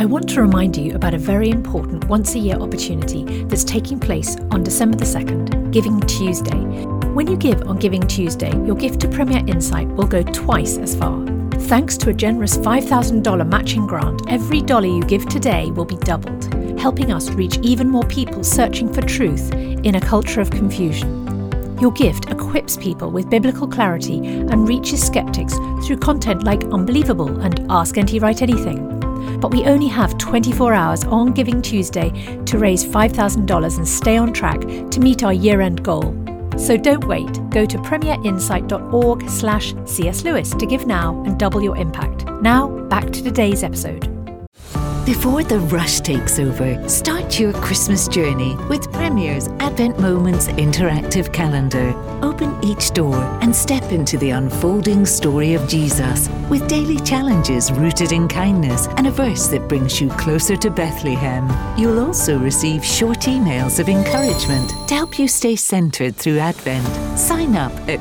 I want to remind you about a very important once-a-year opportunity that's taking place on December the 2nd, Giving Tuesday. When you give on Giving Tuesday, your gift to Premier Insight will go twice as far. Thanks to a generous $5,000 matching grant, every dollar you give today will be doubled, helping us reach even more people searching for truth in a culture of confusion. Your gift equips people with biblical clarity and reaches skeptics through content like Unbelievable and Ask NT Write Anything. But we only have 24 hours on Giving Tuesday to raise $5,000 and stay on track to meet our year-end goal. So don't wait. Go to premierinsight.org/C.S. Lewis to give now and double your impact. Now, back to today's episode. Before the rush takes over, start your Christmas journey with Premier's Advent Moments interactive calendar. Open each door and step into the unfolding story of Jesus with daily challenges rooted in kindness and a verse that brings you closer to Bethlehem. You'll also receive short emails of encouragement to help you stay centered through Advent. Sign up at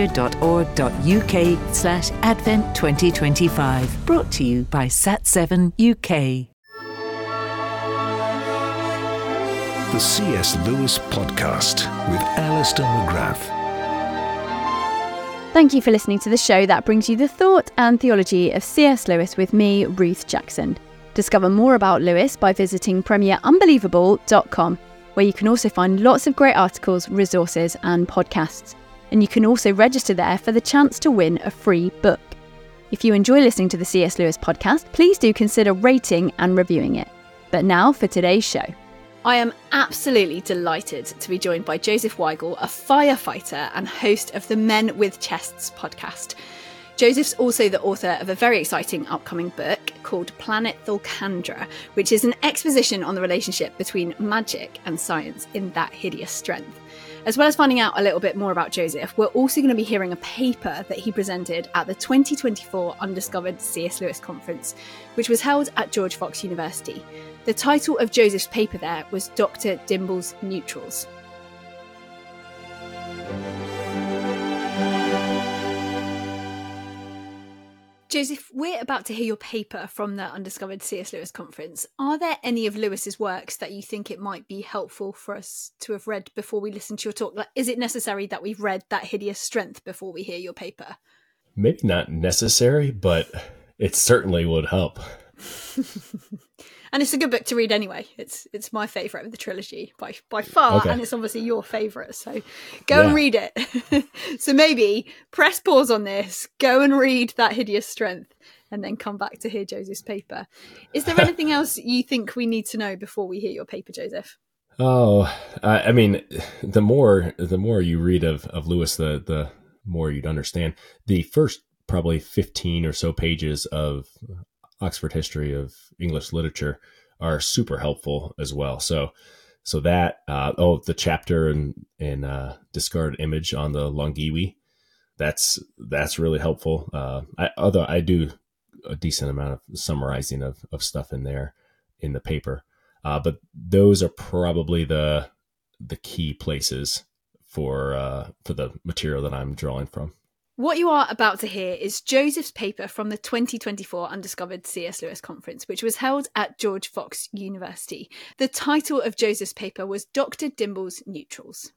premier.org.uk/Advent 2025. Brought to you by Sat7 UK. The C.S. Lewis Podcast with Alistair McGrath. Thank you for listening to the show that brings you the thought and theology of C.S. Lewis with me, Ruth Jackson. Discover more about Lewis by visiting premierunbelievable.com, where you can also find lots of great articles, resources and podcasts. And you can also register there for the chance to win a free book. If you enjoy listening to the C.S. Lewis podcast, please do consider rating and reviewing it. But now for today's show. I am absolutely delighted to be joined by Joseph Weigel, a firefighter and host of the Men with Chests podcast. Joseph's also the author of a very exciting upcoming book called Planet Thulkandra, which is an exposition on the relationship between magic and science in That Hideous Strength. As well as finding out a little bit more about Joseph, we're also going to be hearing a paper that he presented at the 2024 Undiscovered C.S. Lewis Conference, which was held at George Fox University. The title of Joseph's paper there was Dr. Dimble's Neutrals. Joseph, we're about to hear your paper from the Undiscovered C.S. Lewis Conference. Are there any of Lewis's works that you think it might be helpful for us to have read before we listen to your talk? Like, is it necessary that we've read That Hideous Strength before we hear your paper? Maybe not necessary, but it certainly would help. And it's a good book to read anyway. It's my favourite of the trilogy by far, okay. And it's obviously your favourite, so go and read it. So maybe press pause on this, go and read That Hideous Strength, and then come back to hear Joseph's paper. Is there anything else you think we need to know before we hear your paper, Joseph? Oh, I mean, the more you read of Lewis, the more you'd understand. The first probably 15 or so pages of Oxford History of English Literature are super helpful as well. So that the chapter in Discarded Image on the Longiwi, that's really helpful. Although I do a decent amount of summarizing of stuff in there in the paper, but those are probably the key places for the material that I'm drawing from. What you are about to hear is Joseph's paper from the 2024 Undiscovered C.S. Lewis Conference, which was held at George Fox University. The title of Joseph's paper was Dr. Dimble's Neutrals.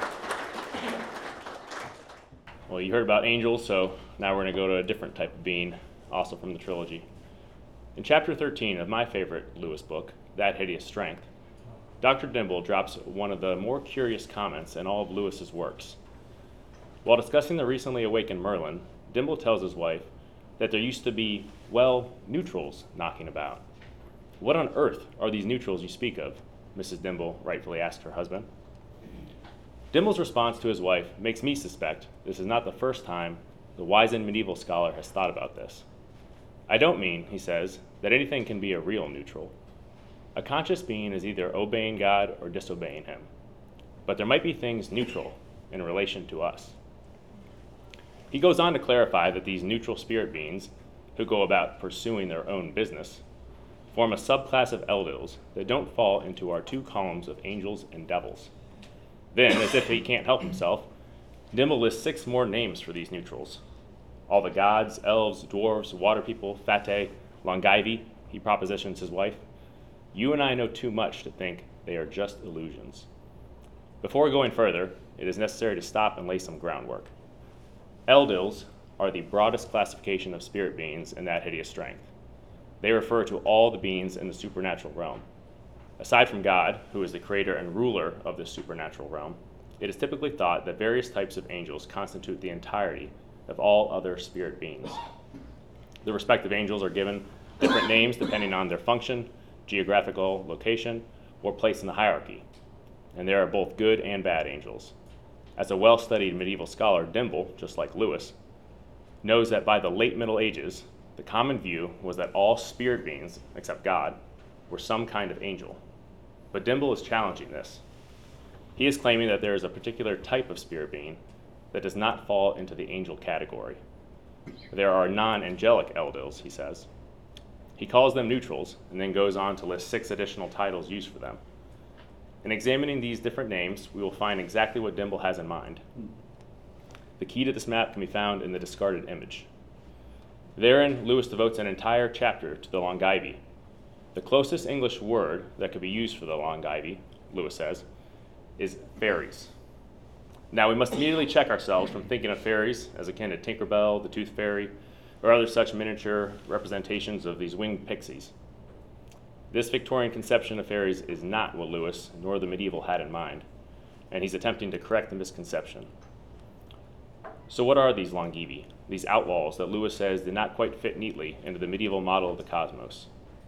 Well, you heard about angels, so now we're going to go to a different type of being, also from the trilogy. In chapter 13 of my favorite Lewis book, That Hideous Strength, Dr. Dimble drops one of the more curious comments in all of Lewis's works. While discussing the recently awakened Merlin, Dimble tells his wife that there used to be, neutrals knocking about. What on earth are these neutrals you speak of? Mrs. Dimble rightfully asked her husband. Dimble's response to his wife makes me suspect this is not the first time the wizened medieval scholar has thought about this. I don't mean, he says, that anything can be a real neutral. A conscious being is either obeying God or disobeying him. But there might be things neutral in relation to us. He goes on to clarify that these neutral spirit beings, who go about pursuing their own business, form a subclass of Eldils that don't fall into our two columns of angels and devils. Then, as if he can't help himself, Dimble lists 6 more names for these neutrals. All the gods, elves, dwarves, water people, Fatae, Longivi, he propositions his wife, "You and I know too much to think they are just illusions." Before going further, it is necessary to stop and lay some groundwork. Eldils are the broadest classification of spirit beings in that hideous strength. They refer to all the beings in the supernatural realm. Aside from God, who is the creator and ruler of this supernatural realm, it is typically thought that various types of angels constitute the entirety of all other spirit beings. The respective angels are given different names depending on their function, geographical location, or place in the hierarchy, and there are both good and bad angels. As a well-studied medieval scholar, Dimble, just like Lewis, knows that by the late Middle Ages, the common view was that all spirit beings, except God, were some kind of angel. But Dimble is challenging this. He is claiming that there is a particular type of spirit being that does not fall into the angel category. There are non-angelic Eldils, he says. He calls them neutrals, and then goes on to list 6 additional titles used for them. In examining these different names, we will find exactly what Dimble has in mind. The key to this map can be found in the discarded image. Therein, Lewis devotes an entire chapter to the Longivi. The closest English word that could be used for the Longivi, Lewis says, is fairies. Now, we must immediately check ourselves from thinking of fairies as akin to Tinkerbell, the Tooth Fairy, or other such miniature representations of these winged pixies. This Victorian conception of fairies is not what Lewis nor the medieval had in mind, and he's attempting to correct the misconception. So what are these Longivi, these outlaws that Lewis says did not quite fit neatly into the medieval model of the cosmos?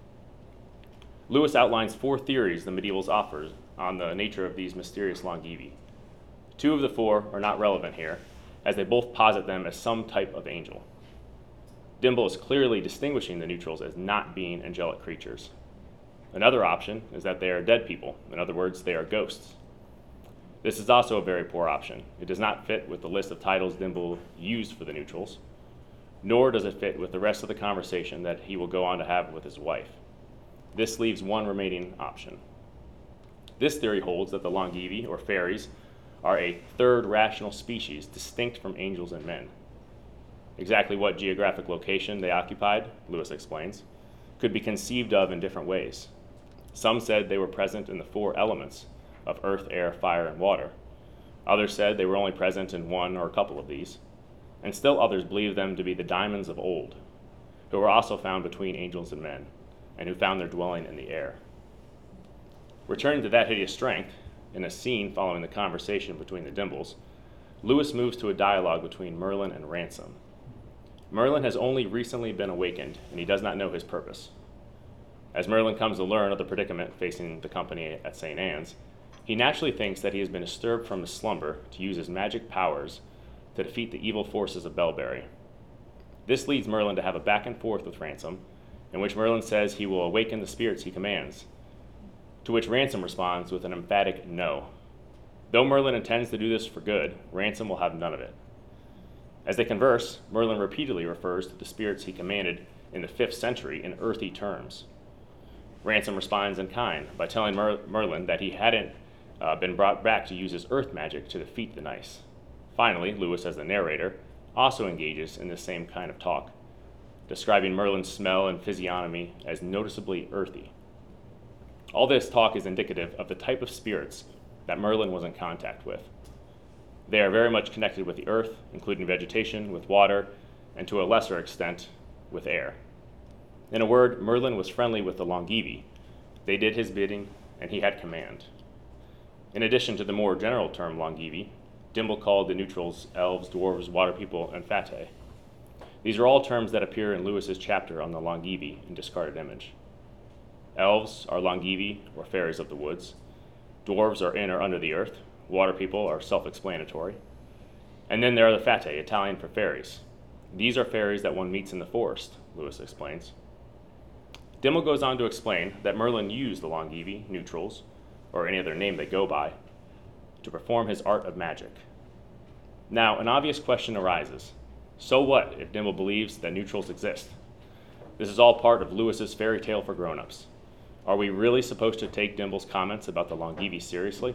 Lewis outlines 4 theories the medievals offer on the nature of these mysterious Longivi. 2 of the 4 are not relevant here, as they both posit them as some type of angel. Dimble is clearly distinguishing the neutrals as not being angelic creatures. Another option is that they are dead people. In other words, they are ghosts. This is also a very poor option. It does not fit with the list of titles Dimble used for the neutrals, nor does it fit with the rest of the conversation that he will go on to have with his wife. This leaves one remaining option. This theory holds that the Longivi, or fairies, are a third rational species distinct from angels and men. Exactly what geographic location they occupied, Lewis explains, could be conceived of in different ways. Some said they were present in the 4 elements of earth, air, fire, and water. Others said they were only present in one or a couple of these. And still others believed them to be the daemons of old, who were also found between angels and men, and who found their dwelling in the air. Returning to that hideous strength, in a scene following the conversation between the Dimbles, Lewis moves to a dialogue between Merlin and Ransom. Merlin has only recently been awakened, and he does not know his purpose. As Merlin comes to learn of the predicament facing the company at St. Anne's, he naturally thinks that he has been disturbed from his slumber to use his magic powers to defeat the evil forces of Bellbury. This leads Merlin to have a back and forth with Ransom, in which Merlin says he will awaken the spirits he commands, to which Ransom responds with an emphatic no. Though Merlin intends to do this for good, Ransom will have none of it. As they converse, Merlin repeatedly refers to the spirits he commanded in the 5th century in earthy terms. Ransom responds in kind by telling Merlin that he hadn't been brought back to use his earth magic to defeat the Nice. Finally, Lewis, as the narrator, also engages in the same kind of talk, describing Merlin's smell and physiognomy as noticeably earthy. All this talk is indicative of the type of spirits that Merlin was in contact with. They are very much connected with the earth, including vegetation, with water, and to a lesser extent, with air. In a word, Merlin was friendly with the Longivi. They did his bidding, and he had command. In addition to the more general term Longivi, Dimble called the neutrals elves, dwarves, water people, and fatae. These are all terms that appear in Lewis's chapter on the Longivi in Discarded Image. Elves are Longivi, or fairies of the woods. Dwarves are in or under the earth. Water people are self-explanatory. And then there are the fatae, Italian for fairies. These are fairies that one meets in the forest, Lewis explains. Dimble goes on to explain that Merlin used the Longivi, neutrals, or any other name they go by, to perform his art of magic. Now, an obvious question arises. So what if Dimble believes that neutrals exist? This is all part of Lewis's fairy tale for grown-ups. Are we really supposed to take Dimble's comments about the Longivi seriously?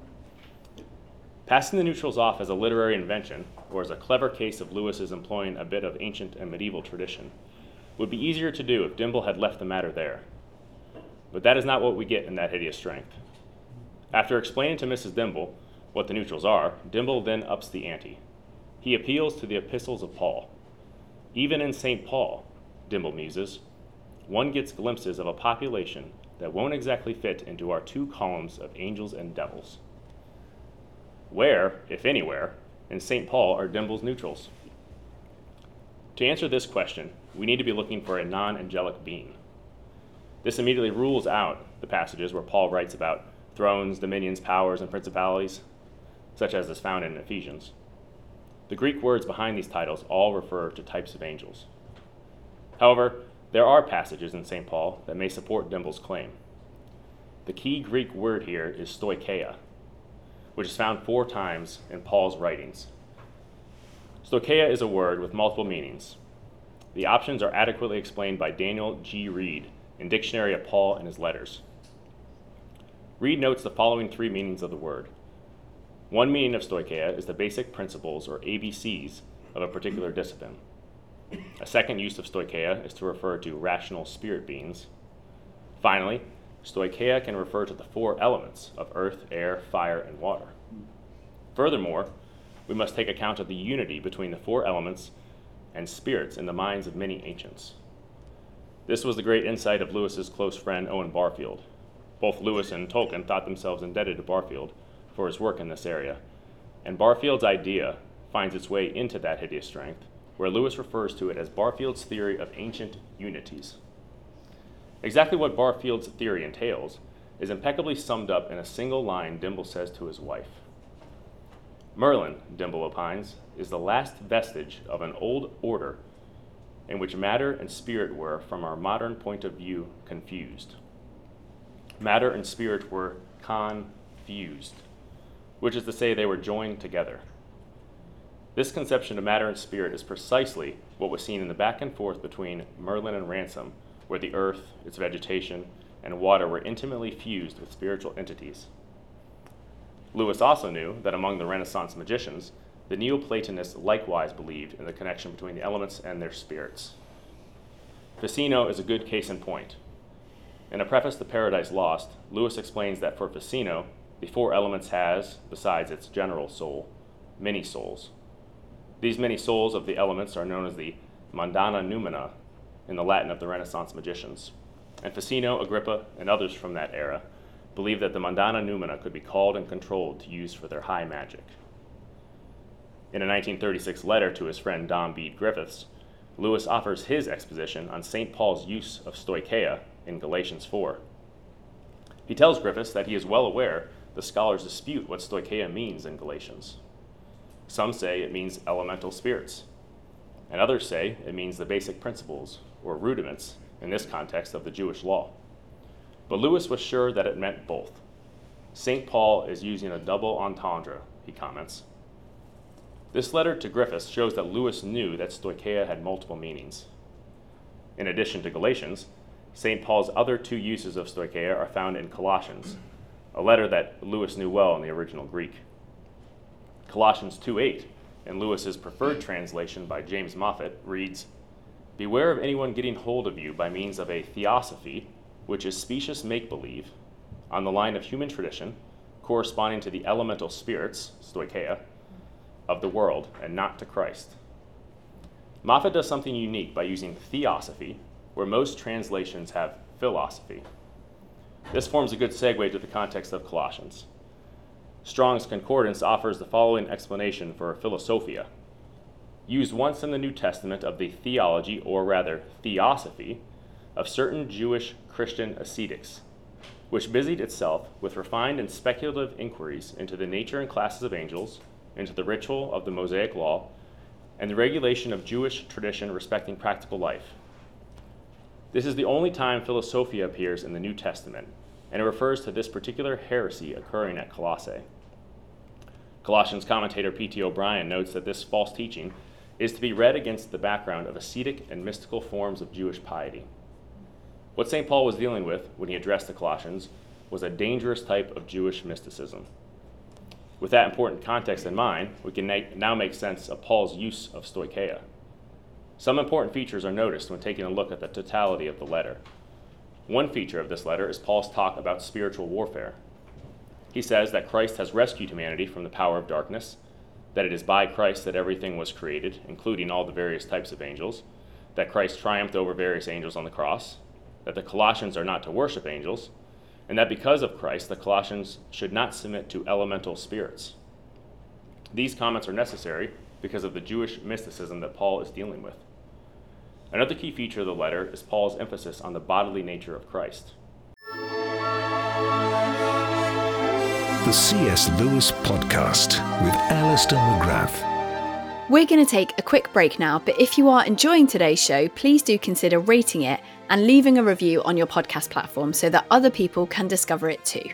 Passing the neutrals off as a literary invention, or as a clever case of Lewis's employing a bit of ancient and medieval tradition, would be easier to do if Dimble had left the matter there. But that is not what we get in That Hideous Strength. After explaining to Mrs. Dimble what the neutrals are, Dimble then ups the ante. He appeals to the epistles of Paul. Even in St. Paul, Dimble muses, one gets glimpses of a population that won't exactly fit into our two columns of angels and devils. Where, if anywhere, in St. Paul are Dimble's neutrals? To answer this question, we need to be looking for a non-angelic being. This immediately rules out the passages where Paul writes about thrones, dominions, powers, and principalities, such as is found in Ephesians. The Greek words behind these titles all refer to types of angels. However, there are passages in St. Paul that may support Dimble's claim. The key Greek word here is stoicheia, which is found 4 times in Paul's writings. Stoicheia is a word with multiple meanings. The options are adequately explained by Daniel G. Reed in Dictionary of Paul and His Letters. Reed notes the following 3 meanings of the word. One meaning of stoicheia is the basic principles or ABCs of a particular discipline. A second use of stoicheia is to refer to rational spirit beings. Finally, stoicheia can refer to the 4 elements of earth, air, fire, and water. Furthermore, we must take account of the unity between the 4 elements and spirits in the minds of many ancients. This was the great insight of Lewis's close friend Owen Barfield. Both Lewis and Tolkien thought themselves indebted to Barfield for his work in this area, and Barfield's idea finds its way into That Hideous Strength, where Lewis refers to it as Barfield's theory of ancient unities. Exactly what Barfield's theory entails is impeccably summed up in a single line Dimble says to his wife. Merlin, Dimble opines, is the last vestige of an old order in which matter and spirit were, from our modern point of view, confused. Matter and spirit were confused, which is to say they were joined together. This conception of matter and spirit is precisely what was seen in the back and forth between Merlin and Ransom, where the earth, its vegetation, and water were intimately fused with spiritual entities. Lewis also knew that among the Renaissance magicians, the Neoplatonists likewise believed in the connection between the elements and their spirits. Ficino is a good case in point. In a preface to Paradise Lost, Lewis explains that for Ficino, the 4 elements has, besides its general soul, many souls. These many souls of the elements are known as the Mondana Numina in the Latin of the Renaissance magicians. And Ficino, Agrippa, and others from that era believed that the Mondana Numina could be called and controlled to use for their high magic. In a 1936 letter to his friend Dom Bede Griffiths, Lewis offers his exposition on St. Paul's use of stoicheia in Galatians 4. He tells Griffiths that he is well aware the scholars dispute what stoicheia means in Galatians. Some say it means elemental spirits, and others say it means the basic principles, or rudiments, in this context of the Jewish law. But Lewis was sure that it meant both. St. Paul is using a double entendre, he comments. This letter to Griffiths shows that Lewis knew that stoicheia had multiple meanings. In addition to Galatians, St. Paul's other 2 uses of stoicheia are found in Colossians, a letter that Lewis knew well in the original Greek. Colossians 2:8, in Lewis's preferred translation by James Moffat, reads, "Beware of anyone getting hold of you by means of a theosophy, which is specious make-believe, on the line of human tradition, corresponding to the elemental spirits, stoicheia, of the world, and not to Christ." Moffat does something unique by using theosophy, where most translations have philosophy. This forms a good segue to the context of Colossians. Strong's Concordance offers the following explanation for philosophia. Used once in the New Testament of the theology, or rather theosophy, of certain Jewish Christian ascetics, which busied itself with refined and speculative inquiries into the nature and classes of angels, into the ritual of the Mosaic law, and the regulation of Jewish tradition respecting practical life. This is the only time philosophia appears in the New Testament, and it refers to this particular heresy occurring at Colossae. Colossians commentator P.T. O'Brien notes that this false teaching is to be read against the background of ascetic and mystical forms of Jewish piety. What St. Paul was dealing with when he addressed the Colossians was a dangerous type of Jewish mysticism. With that important context in mind, we can now make sense of Paul's use of stoicheia. Some important features are noticed when taking a look at the totality of the letter. One feature of this letter is Paul's talk about spiritual warfare. He says that Christ has rescued humanity from the power of darkness, that it is by Christ that everything was created, including all the various types of angels, that Christ triumphed over various angels on the cross, that the Colossians are not to worship angels, and that because of Christ, the Colossians should not submit to elemental spirits. These comments are necessary because of the Jewish mysticism that Paul is dealing with. Another key feature of the letter is Paul's emphasis on the bodily nature of Christ. The C.S. Lewis Podcast with Alistair McGrath. We're going to take a quick break now, but if you are enjoying today's show, please do consider rating it and leaving a review on your podcast platform so that other people can discover it too.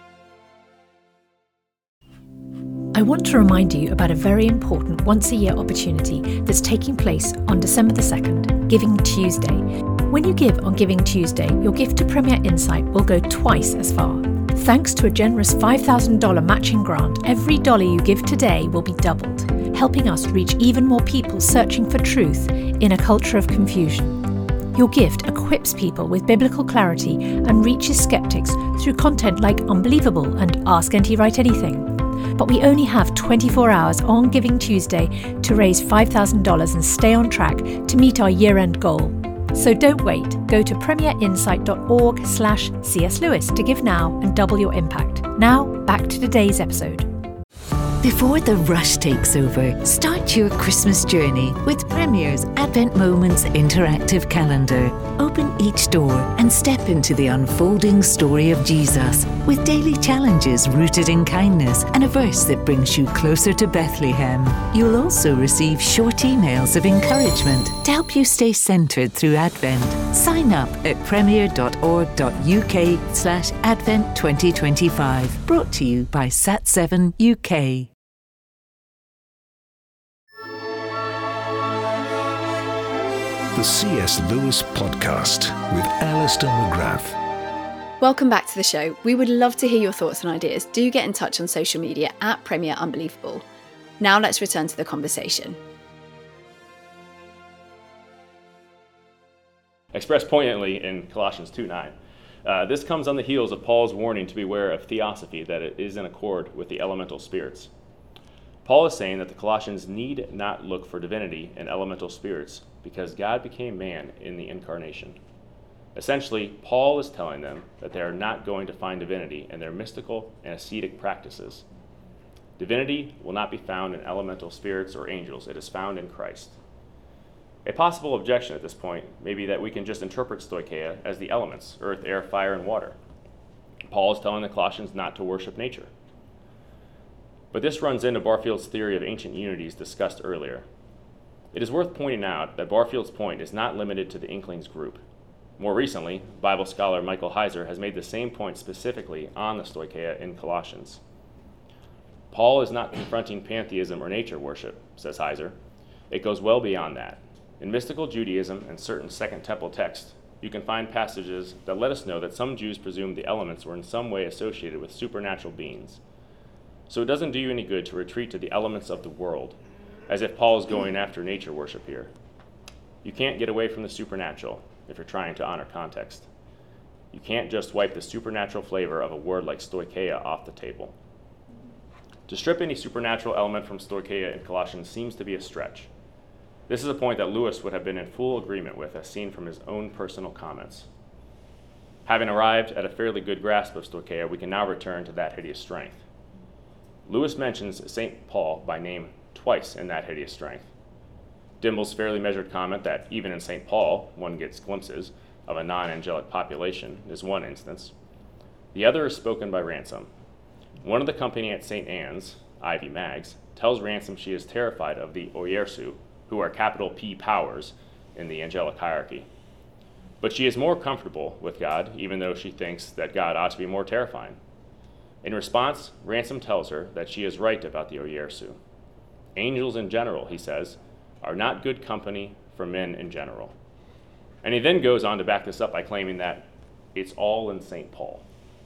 I want to remind you about a very important once-a-year opportunity that's taking place on December the 2nd, Giving Tuesday. When you give on Giving Tuesday, your gift to Premier Insight will go twice as far. Thanks to a generous $5,000 matching grant, every dollar you give today will be doubled, helping us reach even more people searching for truth in a culture of confusion. Your gift equips people with biblical clarity and reaches skeptics through content like Unbelievable and Ask NT Write Anything. But we only have 24 hours on Giving Tuesday to raise $5,000 and stay on track to meet our year-end goal. So don't wait. Go to premierinsight.org/C.S. Lewis to give now and double your impact. Now, back to today's episode. Before the rush takes over, start your Christmas journey with Premier's Advent Moments interactive calendar. Open each door and step into the unfolding story of Jesus with daily challenges rooted in kindness and a verse that brings you closer to Bethlehem. You'll also receive short emails of encouragement to help you stay centered through Advent. Sign up at premier.org.uk/Advent 2025. Brought to you by Sat7 UK. The C.S. Lewis Podcast with Alistair McGrath. Welcome back to the show. We would love to hear your thoughts and ideas. Do get in touch on social media at Premier Unbelievable. Now let's return to the conversation. Expressed poignantly in Colossians 2:9. This comes on the heels of Paul's warning to beware of theosophy, that it is in accord with the elemental spirits. Paul is saying that the Colossians need not look for divinity in elemental spirits because God became man in the incarnation. Essentially, Paul is telling them that they are not going to find divinity in their mystical and ascetic practices. Divinity will not be found in elemental spirits or angels. It is found in Christ. A possible objection at this point may be that we can just interpret stoicheia as the elements, earth, air, fire, and water. Paul is telling the Colossians not to worship nature. But this runs into Barfield's theory of ancient unities discussed earlier. It is worth pointing out that Barfield's point is not limited to the Inklings group. More recently, Bible scholar Michael Heiser has made the same point specifically on the stoicheia in Colossians. Paul is not confronting pantheism or nature worship, says Heiser. It goes well beyond that. In mystical Judaism and certain Second Temple texts, you can find passages that let us know that some Jews presumed the elements were in some way associated with supernatural beings. So it doesn't do you any good to retreat to the elements of the world, as if Paul is going after nature worship here. You can't get away from the supernatural if you're trying to honor context. You can't just wipe the supernatural flavor of a word like stoicheia off the table. To strip any supernatural element from stoicheia in Colossians seems to be a stretch. This is a point that Lewis would have been in full agreement with, as seen from his own personal comments. Having arrived at a fairly good grasp of stoicheia, we can now return to that hideous strength. Lewis mentions St. Paul by name twice in That Hideous Strength. Dimble's fairly measured comment that even in St. Paul, one gets glimpses of a non-angelic population is one instance. The other is spoken by Ransom. One of the company at St. Anne's, Ivy Maggs, tells Ransom she is terrified of the Oiersu, who are capital P powers in the angelic hierarchy. But she is more comfortable with God, even though she thinks that God ought to be more terrifying. In response, Ransom tells her that she is right about the Oiersu. Angels in general, he says, are not good company for men in general. And he then goes on to back this up by claiming that it's all in St. Paul.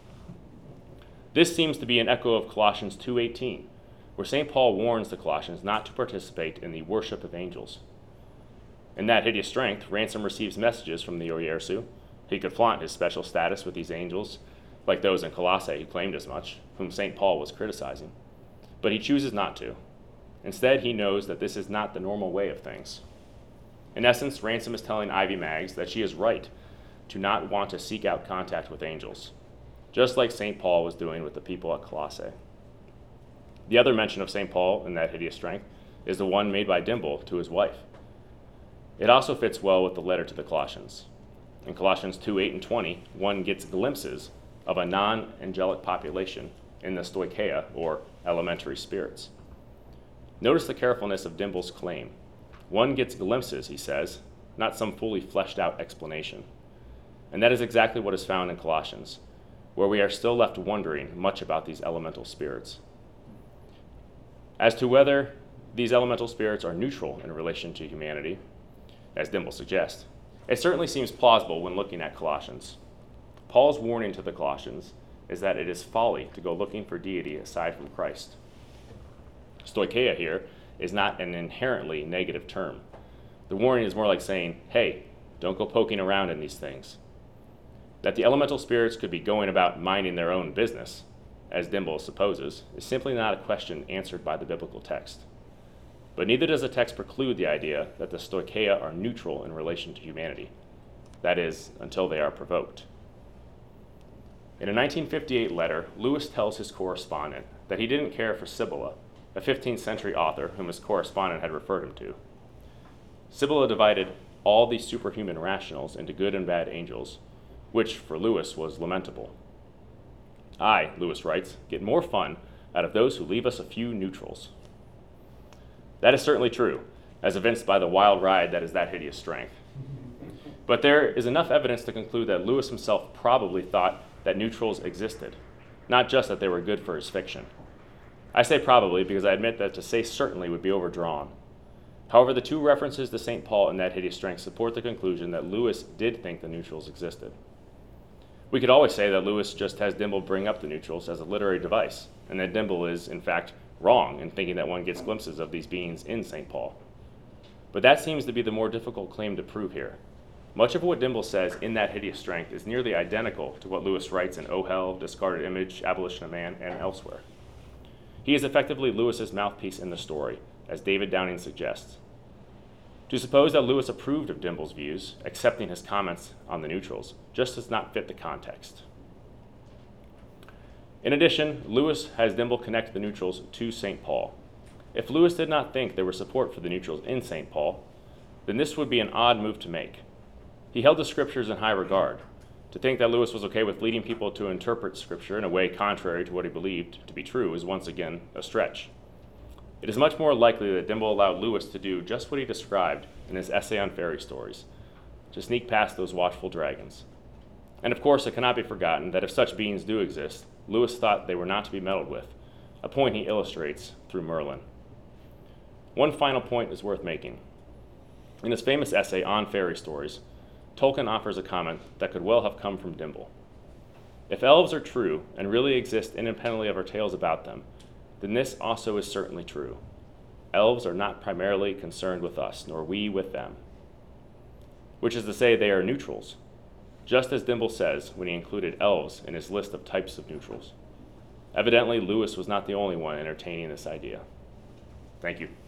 This seems to be an echo of Colossians 2:18, where St. Paul warns the Colossians not to participate in the worship of angels. In That Hideous Strength, Ransom receives messages from the Oyarzun. He could flaunt his special status with these angels, like those in Colossae who claimed as much, whom St. Paul was criticizing. But he chooses not to. Instead, he knows that this is not the normal way of things. In essence, Ransom is telling Ivy Maggs that she is right to not want to seek out contact with angels, just like St. Paul was doing with the people at Colossae. The other mention of St. Paul in That Hideous Strength is the one made by Dimble to his wife. It also fits well with the letter to the Colossians. In Colossians 2:8 and 20, one gets glimpses of a non-angelic population in the stoicheia, or elementary spirits. Notice the carefulness of Dimble's claim. One gets glimpses, he says, not some fully fleshed out explanation. And that is exactly what is found in Colossians, where we are still left wondering much about these elemental spirits. As to whether these elemental spirits are neutral in relation to humanity, as Dimble suggests, it certainly seems plausible when looking at Colossians. Paul's warning to the Colossians is that it is folly to go looking for deity aside from Christ. Stoicheia here is not an inherently negative term. The warning is more like saying, hey, don't go poking around in these things. That the elemental spirits could be going about minding their own business, as Dimble supposes, is simply not a question answered by the biblical text. But neither does the text preclude the idea that the Stoicheia are neutral in relation to humanity. That is, until they are provoked. In a 1958 letter, Lewis tells his correspondent that he didn't care for Sibylla, a 15th century author whom his correspondent had referred him to. Sibylla divided all these superhuman rationals into good and bad angels, which for Lewis was lamentable. I, Lewis writes, get more fun out of those who leave us a few neutrals. That is certainly true, as evinced by the wild ride that is That Hideous Strength. But there is enough evidence to conclude that Lewis himself probably thought that neutrals existed, not just that they were good for his fiction. I say probably because I admit that to say certainly would be overdrawn. However, the two references to St. Paul and That Hideous Strength support the conclusion that Lewis did think the neutrals existed. We could always say that Lewis just has Dimble bring up the neutrals as a literary device, and that Dimble is, in fact, wrong in thinking that one gets glimpses of these beings in St. Paul. But that seems to be the more difficult claim to prove here. Much of what Dimble says in That Hideous Strength is nearly identical to what Lewis writes in Oh Hell, Discarded Image, Abolition of Man, and elsewhere. He is effectively Lewis's mouthpiece in the story, as David Downing suggests. To suppose that Lewis approved of Dimble's views, accepting his comments on the neutrals, just does not fit the context. In addition, Lewis has Dimble connect the neutrals to St. Paul. If Lewis did not think there was support for the neutrals in St. Paul, then this would be an odd move to make. He held the scriptures in high regard. To think that Lewis was okay with leading people to interpret scripture in a way contrary to what he believed to be true is once again a stretch. It is much more likely that Dimble allowed Lewis to do just what he described in his essay on fairy stories, to sneak past those watchful dragons. And of course, it cannot be forgotten that if such beings do exist, Lewis thought they were not to be meddled with, a point he illustrates through Merlin. One final point is worth making. In his famous essay on fairy stories, Tolkien offers a comment that could well have come from Dimble. If elves are true and really exist independently of our tales about them, then this also is certainly true. Elves are not primarily concerned with us, nor we with them. Which is to say, they are neutrals, just as Dimble says when he included elves in his list of types of neutrals. Evidently, Lewis was not the only one entertaining this idea. Thank you.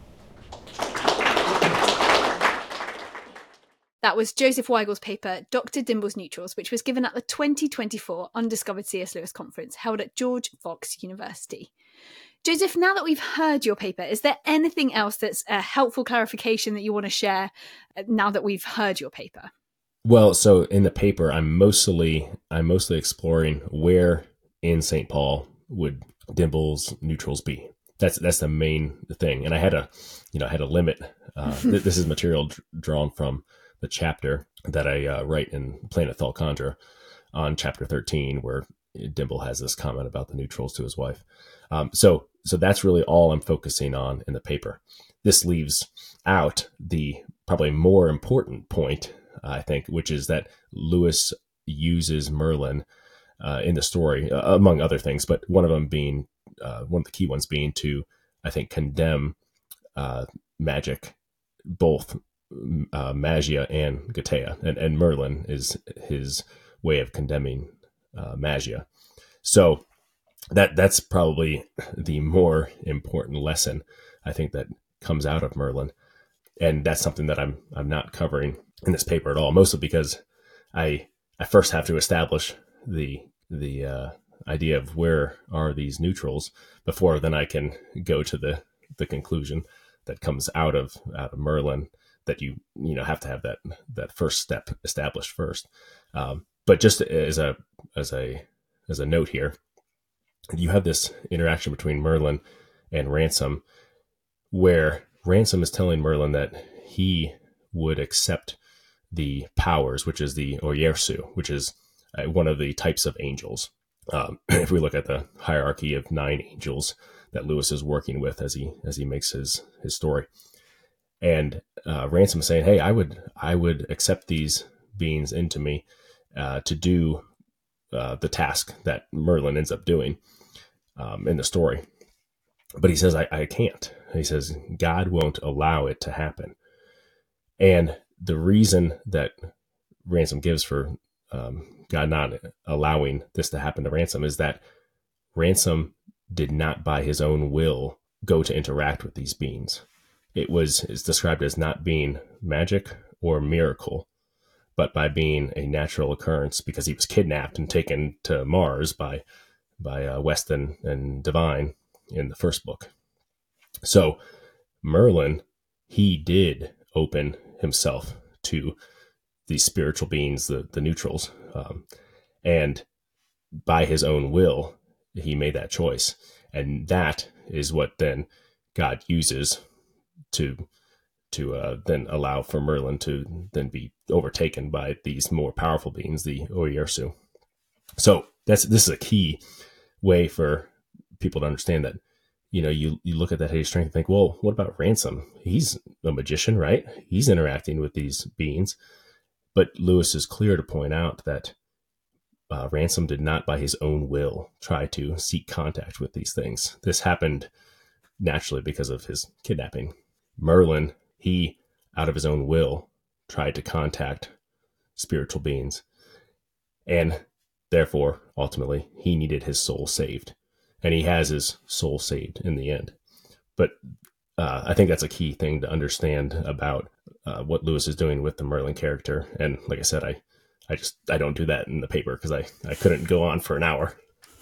That was Joseph Weigel's paper, Dr. Dimble's Neutrals, which was given at the 2024 Undiscovered C.S. Lewis Conference held at George Fox University. Joseph, now that we've heard your paper, is there anything else that's a helpful clarification that you want to share now that we've heard your paper? Well, so in the paper, I'm mostly exploring where in St. Paul would Dimble's neutrals be. That's the main thing, and I had a limit. This is material drawn from the chapter that I write in Planet Thalcandra on chapter 13, where Dimble has this comment about the neutrals to his wife. So that's really all I'm focusing on in the paper. This leaves out the probably more important point, I think, which is that Lewis uses Merlin in the story, among other things, but one of them being, one of the key ones being to, I think, condemn magic, both Magia and Getaea, and Merlin is his way of condemning Magia. So that's probably the more important lesson, I think, that comes out of Merlin, and that's something that I'm not covering in this paper at all, mostly because I first have to establish the idea of where are these neutrals before then I can go to the conclusion that comes out of Merlin, that you have to have that first step established first. But just as a note here, you have this interaction between Merlin and Ransom, where Ransom is telling Merlin that he would accept the powers, which is the Oyersu, which is one of the types of angels. If we look at the hierarchy of 9 angels that Lewis is working with as he makes his story, and Ransom is saying, "Hey, I would accept these beings into me to do the task that Merlin ends up doing in the story." But he says, I can't. He says, God won't allow it to happen. And the reason that Ransom gives for God not allowing this to happen to Ransom is that Ransom did not, by his own will, go to interact with these beings. It's described as not being magic or miracle, but by being a natural occurrence, because he was kidnapped and taken to Mars by Weston and Devine in the first book. So Merlin, he did open himself to these spiritual beings, the neutrals, and by his own will, he made that choice. And that is what then God uses to then allow for Merlin to then be overtaken by these more powerful beings, the Oyersu. So this is a key way for people to understand that, you look at that hideous strength and think, well, what about Ransom? He's a magician, right? He's interacting with these beings. But Lewis is clear to point out that Ransom did not, by his own will, try to seek contact with these things. This happened naturally because of his kidnapping. Merlin, he, out of his own will, tried to contact spiritual beings. And therefore, ultimately, he needed his soul saved. And he has his soul saved in the end. But I think that's a key thing to understand about what Lewis is doing with the Merlin character. And like I said, I don't do that in the paper because I couldn't go on for an hour.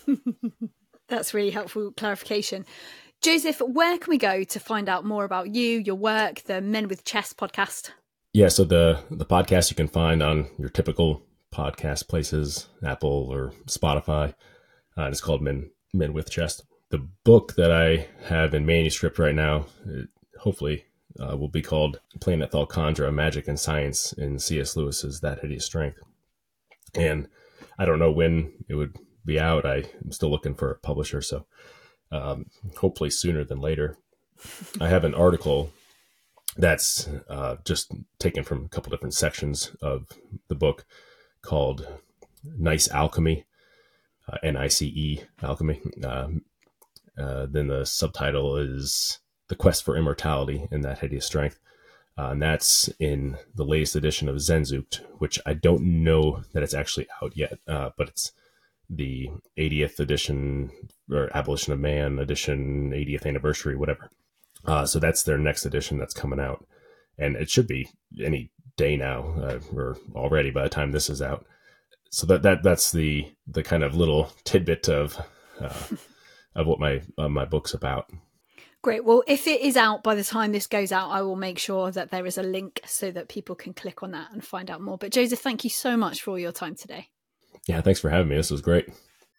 That's really helpful clarification. Joseph, where can we go to find out more about you, your work, the Men with Chess podcast? Yeah, so the podcast you can find on your typical podcast places, Apple or Spotify. It's called Men with Chess. The book that I have in manuscript right now, hopefully will be called Planet Thalkandra, Magic and Science in C.S. Lewis's That Hideous Strength. And I don't know when it would be out. I'm still looking for a publisher, so hopefully sooner than later. I have an article that's just taken from a couple different sections of the book called Nice Alchemy, Nice Alchemy. Then the subtitle is The Quest for Immortality in That Hideous Strength. And that's in the latest edition of Zenzucht, which I don't know that it's actually out yet, but it's the 80th edition, or Abolition of Man edition, 80th anniversary, whatever. So that's their next edition that's coming out. And it should be any day now, or already by the time this is out. So that's the kind of little tidbit of what my book's about. Great. Well, if it is out by the time this goes out, I will make sure that there is a link so that people can click on that and find out more. But Joseph, thank you so much for all your time today. Yeah, thanks for having me. This was great.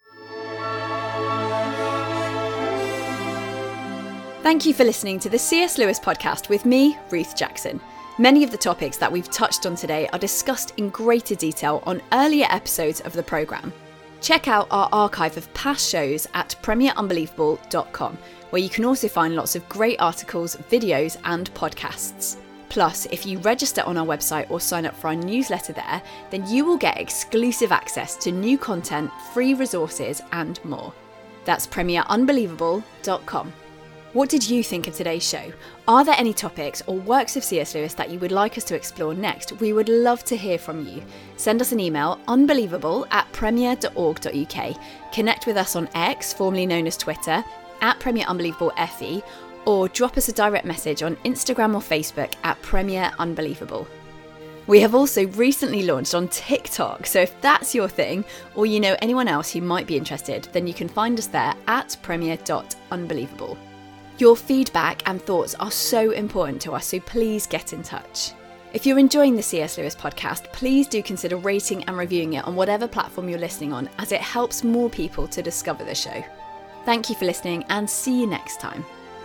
Thank you for listening to the C.S. Lewis podcast with me, Ruth Jackson. Many of the topics that we've touched on today are discussed in greater detail on earlier episodes of the programme. Check out our archive of past shows at premierunbelievable.com, where you can also find lots of great articles, videos and podcasts. Plus, if you register on our website or sign up for our newsletter there, then you will get exclusive access to new content, free resources and more. That's premierunbelievable.com. What did you think of today's show? Are there any topics or works of C.S. Lewis that you would like us to explore next? We would love to hear from you. Send us an email, unbelievable@premier.org.uk. Connect with us on X, formerly known as Twitter, @PremierUnbelievableFE, or drop us a direct message on Instagram or Facebook @PremierUnbelievable. We have also recently launched on TikTok, so if that's your thing, or you know anyone else who might be interested, then you can find us there @premier.unbelievable. Your feedback and thoughts are so important to us, so please get in touch. If you're enjoying the C.S. Lewis podcast, please do consider rating and reviewing it on whatever platform you're listening on, as it helps more people to discover the show. Thank you for listening, and see you next time.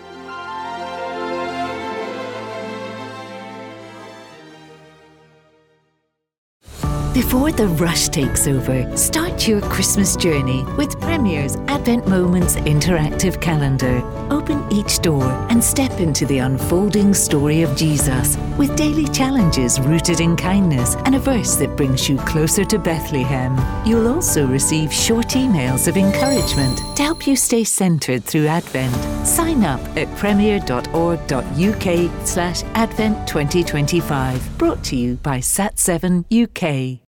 Before the rush takes over, start your Christmas journey with Premier's Advent Moments interactive calendar. Open each door and step into the unfolding story of Jesus, with daily challenges rooted in kindness and a verse that brings you closer to Bethlehem. You'll also receive short emails of encouragement to help you stay centred through Advent. Sign up at premier.org.uk/Advent 2025. Brought to you by Sat7 UK.